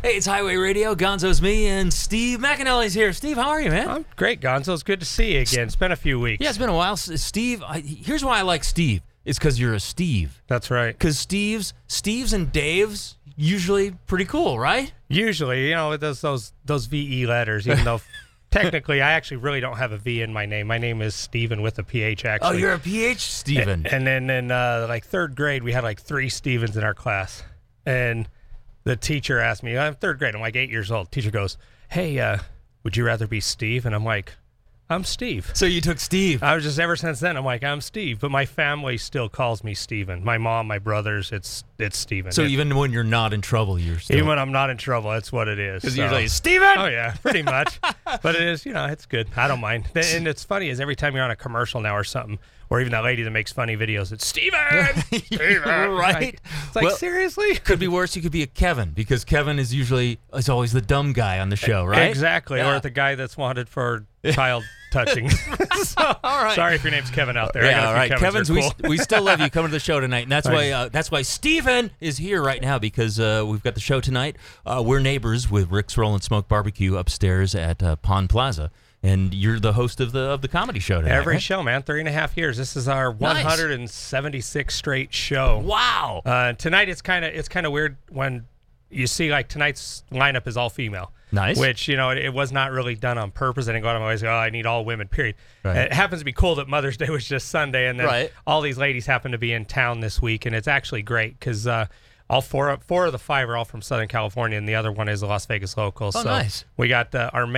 Hey, it's Highway Radio. Gonzo's me, and Steve McAnally's here. Steve, how are you, man? I'm great, Gonzo. It's good to see you again. It's been a few weeks. Yeah, it's been a while. Steve, here's why I like Steve. It's because you're a Steve. That's right. Because Steve's and Dave's usually pretty cool, right? Usually, it does those VE letters, even though technically I actually really don't have a V in my name. My name is Steven with a PH, actually. Oh, you're a PH Steven. And then in third grade, we had like 3 Stevens in our class. And the teacher asked me, I'm third grade, I'm like 8 years old. Teacher goes, hey, would you rather be Steve? And I'm like, I'm Steve. So you took Steve. I was just, ever since then, I'm like, I'm Steve. But my family still calls me Steven. My mom, my brothers, it's Steven. So even when you're not in trouble, you're still... Even when I'm not in trouble, that's what it is. Because you're like, Steven! Oh, yeah, pretty much. But it is, it's good. I don't mind. And it's funny is every time you're on a commercial now or something, or even that lady that makes funny videos, it's Steven! Steven! Right? It's like, seriously? Could be worse. You could be a Kevin, because Kevin is always the dumb guy on the show, right? Exactly. Yeah. Or the guy that's wanted for child touching. So, all right. Sorry if your name's Kevin out there. Yeah, all right. Kevin's Kevin's, cool. we still love you coming to the show tonight, and that's why Steven is here right now, because we've got the show tonight. We're neighbors with Rick's Rollin' Smoke Barbecue upstairs at Pond Plaza, and you're the host of the comedy show tonight. Every right? show, man. 3.5 years. This is our Nice. 176th straight show. Wow. Tonight it's kind of weird when you see like tonight's lineup is all female. Nice. Which, it was not really done on purpose. I didn't go out of my way and say, I need all women, period. Right. It happens to be cool that Mother's Day was just Sunday, and then Right. all these ladies happen to be in town this week, and it's actually great because all four of the 5 are all from Southern California, and the other one is a Las Vegas local. Oh, so nice. we got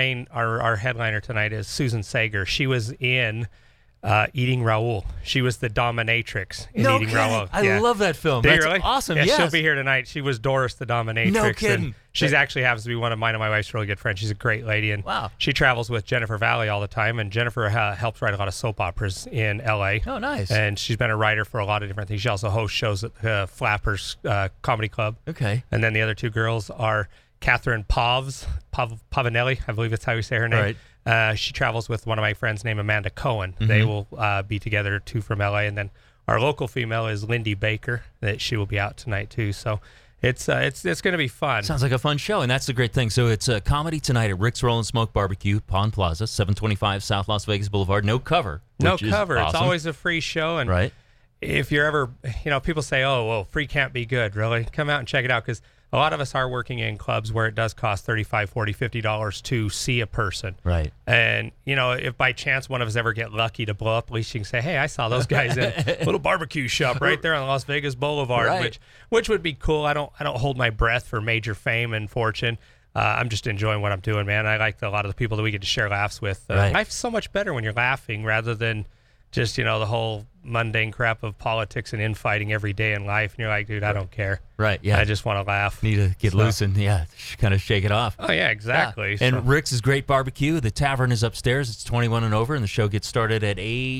our headliner tonight is Susan Sager. She was in Eating Raoul. She was the dominatrix in No Eating kidding. Raoul. I love that film. Do you That's really? awesome. Yeah, Yes. she'll be here tonight. She was Doris the dominatrix. No kidding. And she's actually happens to be one of mine and my wife's really good friends. She's a great lady, and Wow. she travels with Jennifer Valley all the time. And Jennifer helps write a lot of soap operas in L.A. Oh, nice. And she's been a writer for a lot of different things. She also hosts shows at the Flappers Comedy Club. Okay. And then the other 2 girls are Catherine Pavanelli, I believe that's how you say her name. Right. She travels with one of my friends named Amanda Cohen. They will be together, 2 from LA. And then our local female is Lindy Baker. That she will be out tonight too. So it's going to be fun. Sounds like a fun show, and that's the great thing. So it's comedy tonight at Rick's Rollin' Smoke Barbecue, Pond Plaza, 725 South Las Vegas Boulevard. No cover. No which is cover. It's awesome. always a free show. And Right. if you're ever, people say, oh, well, free can't be good. Really? Come out and check it out, because a lot of us are working in clubs where it does cost $35, $40, $50 to see a person. Right. And, if by chance one of us ever get lucky to blow up, at least you can say, hey, I saw those guys in a little barbecue shop right there on Las Vegas Boulevard, Right. which would be cool. I don't hold my breath for major fame and fortune. I'm just enjoying what I'm doing, man. I like a lot of the people that we get to share laughs with. Right. Life's so much better when you're laughing rather than just, the whole mundane crap of politics and infighting every day in life. And you're like, dude, I don't care. Right. Yeah. I just want to laugh. Need to get loose and kind of shake it off. Oh, yeah, exactly. Yeah. And Rick's is great barbecue. The tavern is upstairs. It's 21 and over, and the show gets started at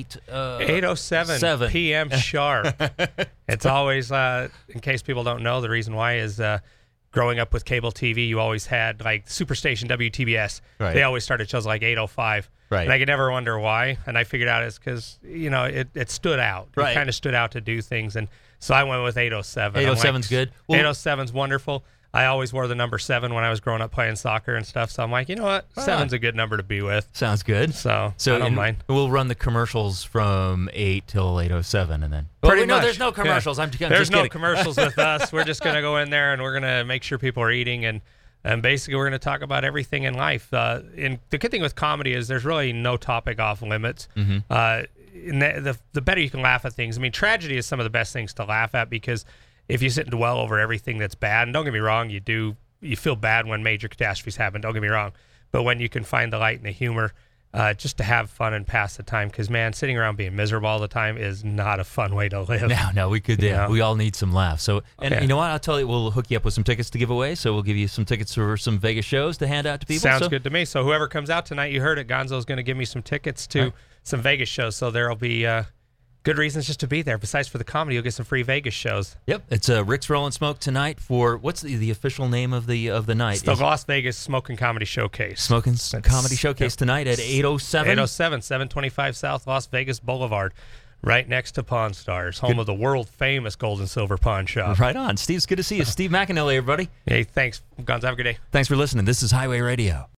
8:07 p.m. sharp. It's always, in case people don't know, the reason why is growing up with cable TV, you always had like Superstation WTBS. Right. They always started shows like 8:05. Right. And I could never wonder why. And I figured out it's because, it stood out. Right. It kind of stood out to do things. And so I went with 8:07. 8:07's good. Well, 8:07's wonderful. I always wore the number 7 when I was growing up playing soccer and stuff. So I'm like, you know what? Right. 7's a good number to be with. sounds good. So I don't mind. We'll run the commercials from 8 till 8:07, and then Pretty no, much. there's no commercials. Yeah. I'm There's just no kidding. commercials with us. We're just going to go in there and we're going to make sure people are eating, and basically we're going to talk about everything in life. And the good thing with comedy is there's really no topic off limits. Mm-hmm. And the better you can laugh at things. I mean, tragedy is some of the best things to laugh at, because if you sit and dwell over everything that's bad, and don't get me wrong, you feel bad when major catastrophes happen, don't get me wrong. But when you can find the light and the humor, just to have fun and pass the time, because, man, sitting around being miserable all the time is not a fun way to live. No, we could. Yeah, we all need some laughs. So, and Okay. you know what? I'll tell you, we'll hook you up with some tickets to give away. So we'll give you some tickets for some Vegas shows to hand out to people. Sounds good to me. So whoever comes out tonight, you heard it, Gonzo's going to give me some tickets to some Vegas shows. So there'll be good reasons just to be there. Besides for the comedy, you'll get some free Vegas shows. Yep, it's Rick's Rollin' Smoke tonight for what's the official name of the night? It's the Las Vegas Smoking Comedy Showcase. Comedy Showcase tonight at 8:07. 8:07, 725 South Las Vegas Boulevard. Right next to Pawn Stars, home of the world-famous gold and silver pawn shop. Right on. Steve's good to see you. Steve McAnally, everybody. Hey, thanks, Guns. Have a good day. Thanks for listening. This is Highway Radio.